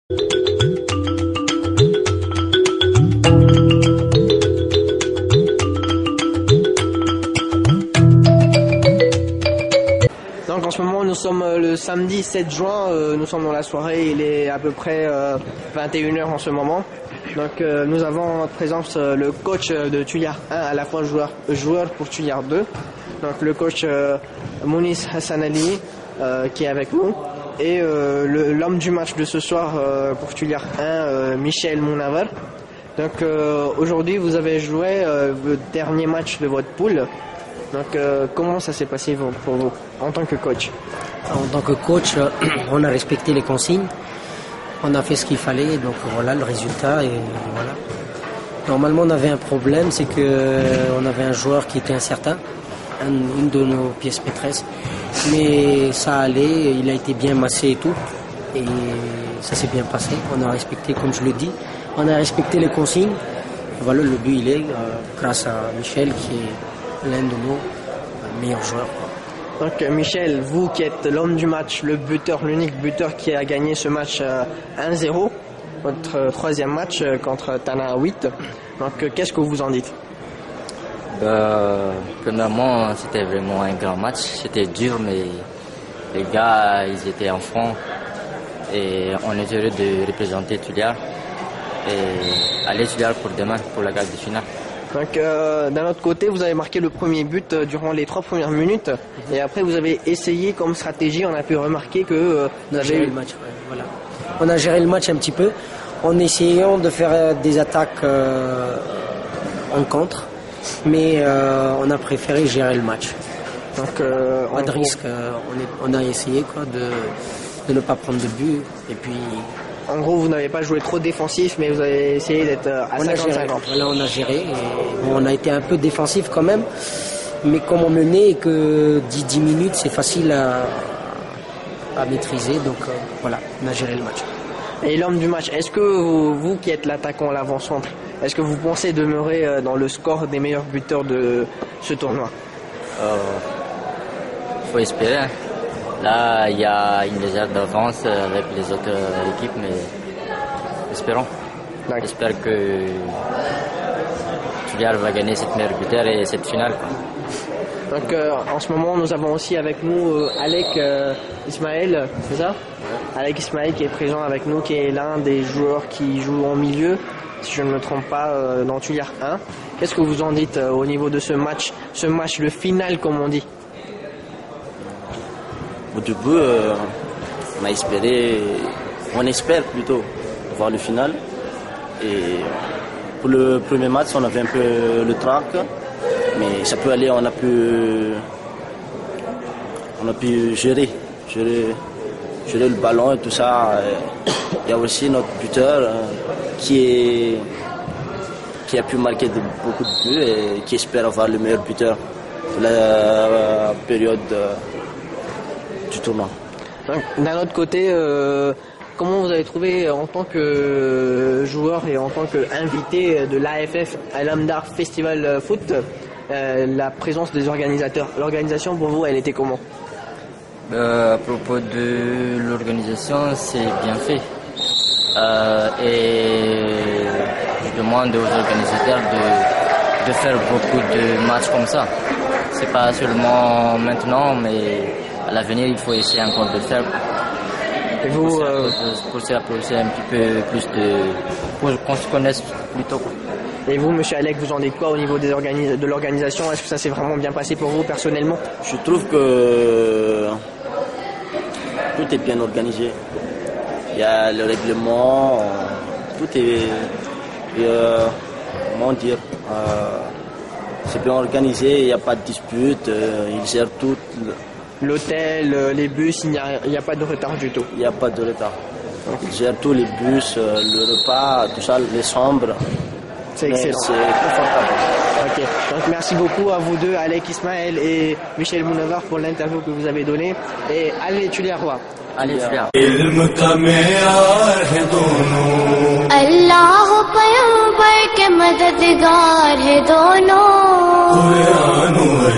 Donc en ce moment nous sommes le samedi 7 juin, nous sommes dans la soirée, il est à peu près 21h en ce moment. Donc nous avons en présence le coach de Tullard 1, à la fois joueur pour Tullard 2. Donc le coach Mounis Hassan Ali qui est avec nous. Et l'homme du match de ce soir pour Tullard 1, Michel Mounavar. Donc aujourd'hui vous avez joué le dernier match de votre poule. Donc comment ça s'est passé pour vous en tant que coach? En tant que coach, on a respecté les consignes, on a fait ce qu'il fallait, donc voilà le résultat et voilà. Normalement on avait un problème, c'est qu'on avait un joueur qui était incertain, une de nos pièces maîtresses, mais ça allait, il a été bien massé et tout, et ça s'est bien passé, on a respecté, comme je le dis, on a respecté les consignes. Voilà, le but il est grâce à Michel qui est l'un de nos meilleurs joueurs. Donc Michel, vous qui êtes l'homme du match, le buteur, l'unique buteur qui a gagné ce match 1-0, votre troisième match contre Tana 8. Donc qu'est-ce que vous en dites? Premièrement, c'était vraiment un grand match. C'était dur, mais les gars, ils étaient en fond. Et on est heureux de représenter Tullard et aller Tullard pour demain, pour la garde de finale. Donc d'un autre côté, vous avez marqué le premier but durant les 3 premières minutes et après vous avez essayé comme stratégie, on a pu remarquer que on a géré le match. Ouais, voilà. On a géré le match un petit peu en essayant de faire des attaques en contre, mais on a préféré gérer le match. Donc pas de risque, on a essayé quoi, de ne pas prendre de but et puis. En gros, vous n'avez pas joué trop défensif, mais vous avez essayé d'être à 50-50. Voilà, on a géré. Et on a été un peu défensif quand même. Mais comme on menait et que 10 minutes, c'est facile à maîtriser. Donc voilà, on a géré le match. Et l'homme du match, est-ce que vous qui êtes l'attaquant à l'avant-centre, est-ce que vous pensez demeurer dans le score des meilleurs buteurs de ce tournoi? Faut espérer. Hein. Là, il y a une légère d'avance avec les autres équipes, mais espérons. J'espère que Tullard va gagner cette meilleure buteur et cette finale. Quoi. Donc, en ce moment, nous avons aussi avec nous Alec Ismaël, c'est ça? Ouais. Alec Ismaël qui est présent avec nous, qui est l'un des joueurs qui joue en milieu, si je ne me trompe pas, dans Tullard 1. Qu'est-ce que vous en dites au niveau de ce match, le final, comme on dit? Au début, on espère plutôt voir le final. Et pour le premier match, on avait un peu le trac, mais ça peut aller, on a pu gérer le ballon et tout ça. Il y a aussi notre buteur qui a pu marquer beaucoup de buts et qui espère avoir le meilleur buteur de la période du tournoi. D'un autre côté, comment vous avez trouvé en tant que joueur et en tant qu'invité de l'AFF Al-Amdar Festival Foot la présence des organisateurs? L'organisation pour vous, elle était comment? À propos de l'organisation, c'est bien fait. Et je demande aux organisateurs de faire beaucoup de matchs comme ça. C'est pas seulement maintenant, mais à l'avenir, il faut essayer encore de le faire. Et vous, pour s'approcher un petit peu plus pour qu'on se connaisse plus tôt. Et vous, monsieur Alec, vous en dites quoi au niveau de l'organisation? Est-ce que ça s'est vraiment bien passé pour vous personnellement? Je trouve que tout est bien organisé. Il y a le règlement, tout est, comment dire, c'est bien organisé, il n'y a pas de dispute, ils gèrent tout. L'hôtel, les bus, il n'y a pas de retard du tout. Il n'y a pas de retard. Ils gèrent tous les bus, le repas, tout ça, les chambres. C'est excellent. C'est confortable. Ok. Donc merci beaucoup à vous deux, Alec Ismaël et Michel Mounavar, pour l'interview que vous avez donnée. Et allez Tullard. Allez Tullard. अल्लाह पैगंबर के मददगार है दोनों।